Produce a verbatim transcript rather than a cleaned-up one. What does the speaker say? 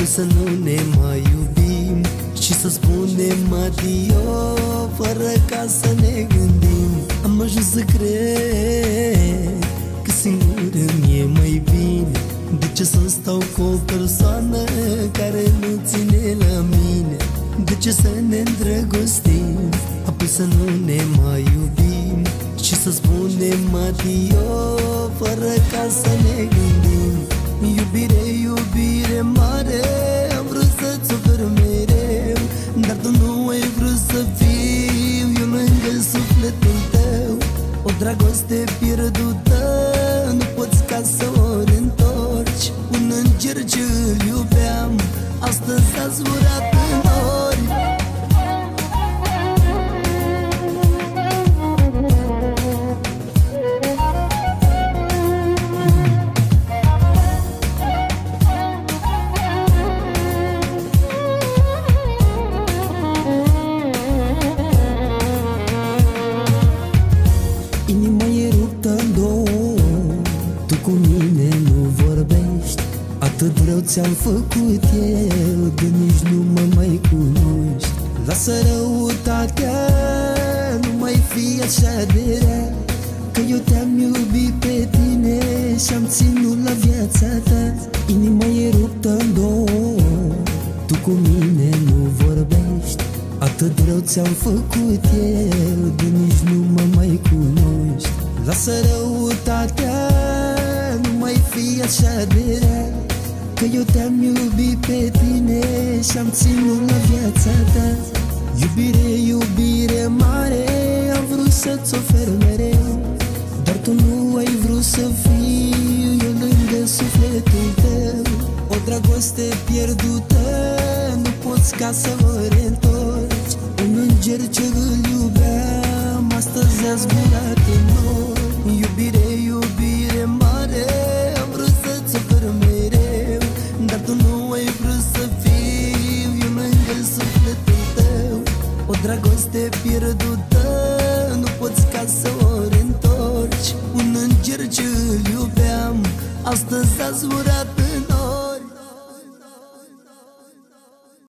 să nu ne mai iubim și să spunem adio fără ca să ne gândim. Am ajuns să cred că singur îmi e mai bine. De ce să stau cu o persoană care nu ține la mine? De ce să ne îndrăgostim, apoi să nu ne mai iubim și să spunem adio fără ca să ne gândim? Iubire, iubire mare, am vrut să-ți ofer mereu, dar tu nu ai vrut să fiu eu lângă sufletul tău. O dragoste pierdută, nu poți ca să o reîntorci. Un înger ce îl iubeam, astăzi a zburat în nori. Inima e ruptă în două, tu cu mine nu vorbești. Atât rău ți-am făcut eu, de nici nu mă mai cunoști. Lasă răutatea, nu mai fi așa de rea, că eu te-am iubit pe tine și-am ținut la viața ta. Inima e ruptă în două, tu cu mine nu vorbești. Atât rău ți-am făcut eu, de nici nu mă mai cunoști. Lasă răutatea, nu mai fi așa de rea, că eu te-am iubit pe tine și-am ținut la viața ta. Iubire, iubire mare, am vrut să-ți ofer mereu, dar tu nu ai vrut să fiu eu lângă sufletul tău. O dragoste pierdută, nu poți ca să o reîntorci. Un înger ce îl iubeam, astăzi a zburat în nori. Iubire, iubire mare, am vrut să-ți ofer mereu, dar tu nu ai vrut să fiu eu lângă sufletul tău. O dragoste pierdută, nu poți ca să o reîntorci. Un înger ce îl iubeam, astăzi a zburat în